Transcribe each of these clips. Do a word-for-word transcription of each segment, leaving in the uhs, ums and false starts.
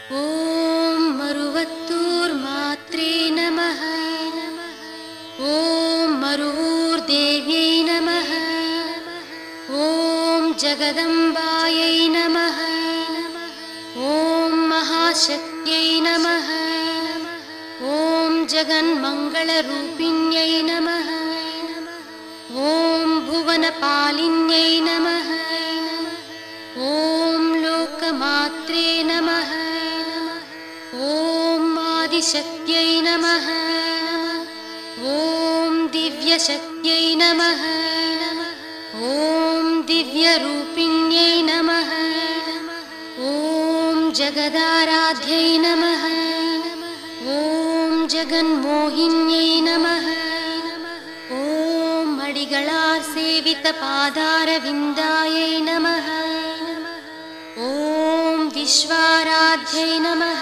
ॐ मरुवत्तूर्मात्रे नमः। ॐ मरुवूर्देव्यै नमः। ॐ जगदम्बायै नमः। ॐ महाशक्त्यै नमः। ॐ जगन्मङ्गलरूपिण्यै नमः। ॐ भुवनपालिन्यै नमः। ॐ लोकमात्रे नमः। ॐ आदिशक्त्यै नमः। ॐ दिव्यशक्त्यै नमः। ॐ दिव्यरूपिण्यै नमः। ॐ जगदाराध्यै नमः। ॐ जगन्मोहिन्यै नमः। ॐ अडिगळार् सेवितपादारविन्दायै नमः। ॐ विश्वाराध्यै नमः।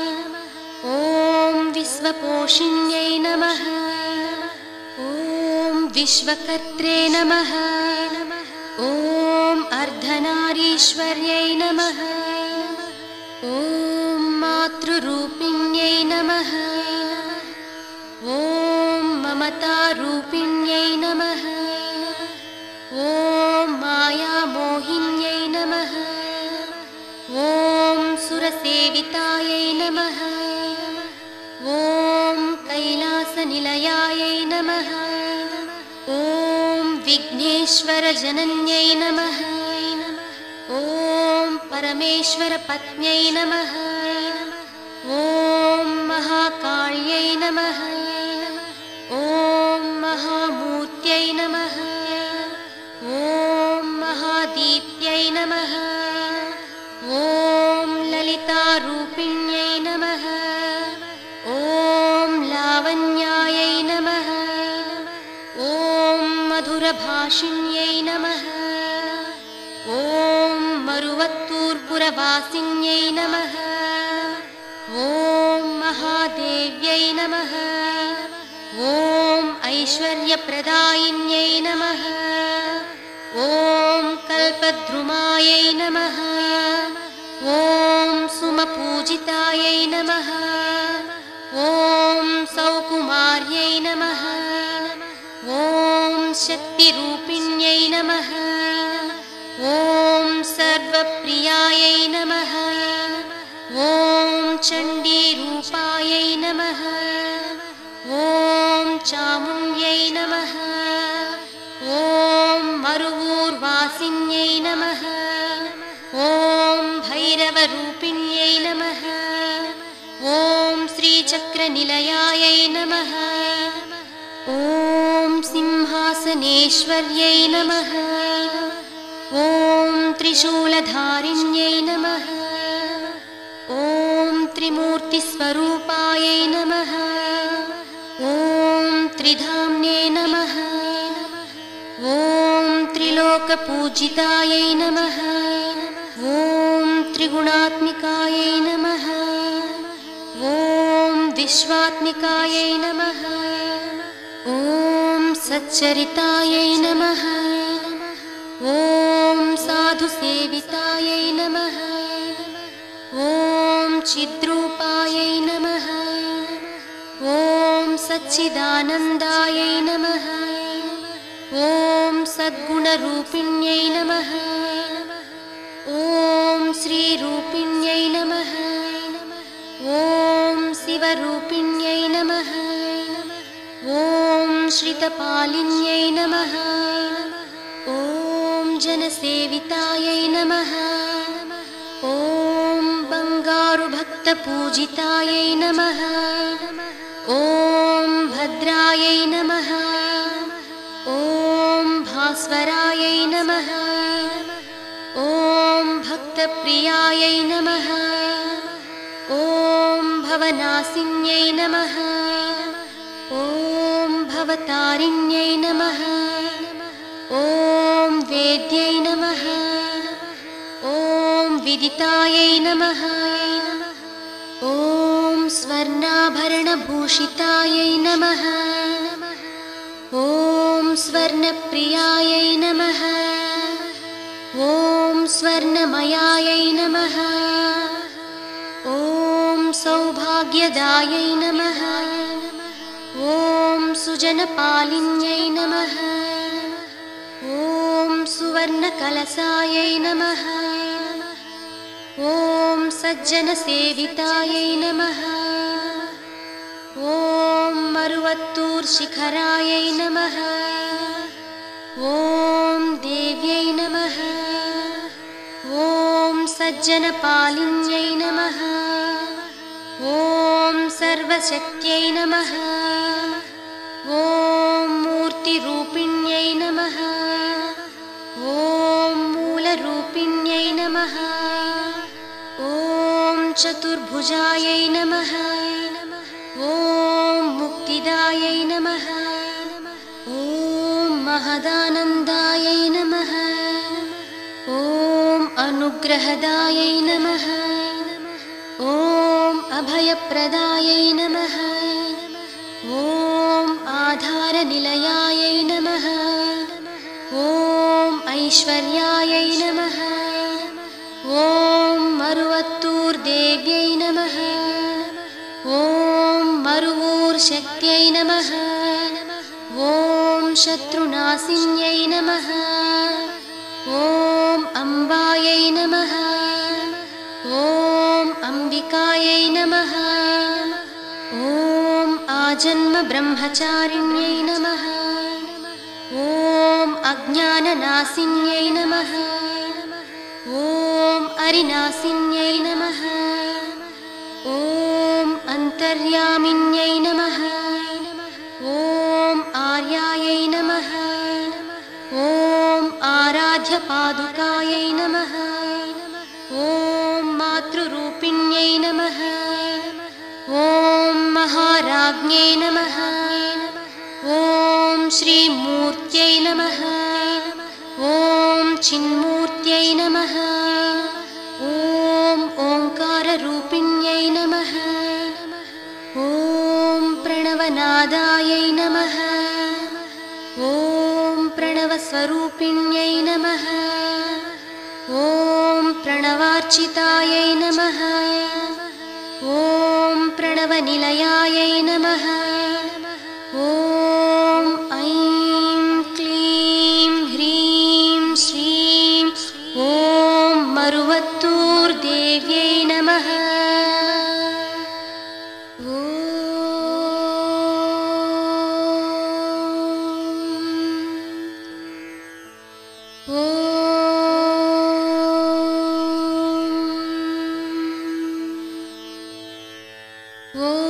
ॐ विश्वपोषिण्यै नमः। ॐ विश्वकर्त्रे नमः। ॐ अर्धनारीश्वर्यै नमः। ॐ मातृरूपिण्यै नमः। ॐ ममतारूपिण्यै नमः। ॐ मायामोहिन्यै नमः। ॐ सुरसेवितायै नमः। ॐ कैलासनिलयायै नमः। ॐ विघ्नेश्वरजनन्यै नमः। ॐ परमेश्वरपत्न्यै नमः। ॐ महाकाल्यै नमः। ॐ महामूर्त्यै नमः। ॐ महादीप्त्यै नमः। ॐ ललितारूपिण्यै नमः। ॐ लावण्यायै नमः। ॐ मधुरभाषिण्यै नमः। ॐ मरुवत्तूर्पुरवासिन्यै नमः। ॐ महादेव्यै नमः। ॐ ऐश्वर्यप्रदायिन्यै नमः। ॐ कल्पद्रुमायै नमः। ॐ सुमपूजितायै नमः। ॐ सौकुमार्यै नमः। ॐ शक्तिरूपिण्यै नमः। ॐ सर्वप्रियायै नमः। ॐ चण्डीरूपायै नमः। ॐ चामुण्ड्यै नमः। ॐ मरुवूर्वासिन्यै नमः। ॐ भैरवरूपिण्यै नमः। ॐ श्रीचक्रनिलयायै नमः। ॐ सिंहासनेश्वर्यै नमः। ॐ त्रिशूलधारिण्यै नमः। ॐ त्रिमूर्तिस्वरूपायै नमः। ॐ त्रिधाम्ने नमः। ॐ त्रिलोकपूजितायै नमः। ॐ त्रिगुणात्मिकायै नमः। ॐ विश्वात्मिकायै नमः। ॐ सच्चरितायै नमः। ॐ साधुसेवितायै नमः। ॐ चिद्रूपायै नमः। ॐ सच्चिदानन्दायै नमः। ॐ सद्गुणरूपिण्यै नमः। ॐ श्रीरूपिण्यै नमः। ॐ शिवरूपिण्यै नमः। ॐ श्रितपालिन्यै नमः। ॐ जनसेवितायै नमः। ॐ बङ्गारुभक्तपूजितायै नमः। ॐ भद्रायै नमः। ॐ भास्वरायै नमः। ॐ भक्तप्रियायै नमः। ॐ भवनासिन्यै नमः। ॐ भवतारिण्यै नमः। ॐ वेद्यै नमः। ॐ विदितायै नमः। ॐ स्वर्णाभरणभूषितायै नमः। ॐ स्वर्णप्रियायै नमः। ॐ स्वर्णमयायै नमः। ॐ सौभाग्यदायै नमः। ॐ सुजनपालिन्यै नमः। ॐ सुवर्णकलशायै नमः। ॐ सज्जनसेवितायै नमः। ॐ मरुवत्तूर्शिखरायै नमः। ॐ देव्यै नमः। ॐ सज्जनपालिन्यै नमः। ॐ सर्वशक्त्यै नमः। ॐ मूर्तिरूपिण्यै नमः। ॐ मूलरूपिण्यै नमः। ॐ चतुर्भुजायै नमः। ॐ मुक्तिदायै नमः। ॐ महदानन्दायै नमः। ॐ अनुग्रहदायै नमः। ॐ अभयप्रदायै नमः। ॐ आधारनिलयायै नमः। ॐ ऐश्वर्यायै नमः। ॐ मरुवत्तूर्देव्यै नमः। ॐ मरुवूर्शक्त्यै नमः। ॐ शत्रुनाशिन्यै नमः। ॐ अम्बायै नमः। ॐ अम्बिकायै नमः। ॐ आजन्मब्रह्मचारिण्यै नमः। ॐ अज्ञाननाशिन्यै नमः। ॐ अरिनाशिन्यै नमः। ॐ अन्तर्यामिन्यै नमः। ॐ आर्यायै नमः। ॐ आराध्यपादुकायै नमः। ॐ मातृरूपिण्यै नमः। ॐ महाराज्ञै नमः। ॐ श्रीमूर्त्यै नमः। ॐ चिन्मूर्त्यै नमः। ॐ ओङ्काररूपिण्यै नमः। ॐ प्रणवनादायै नमः। ॐ प्रणवस्वरूपिण्यै नमः। ॐ प्रणवार्चितायै नमः। ॐ प्रणवनिलयायै नमः। ॐ ऐं क्लीं ह्रीं श्रीं ॐ मरुवत्तूर्देव्यै नमः। ॐ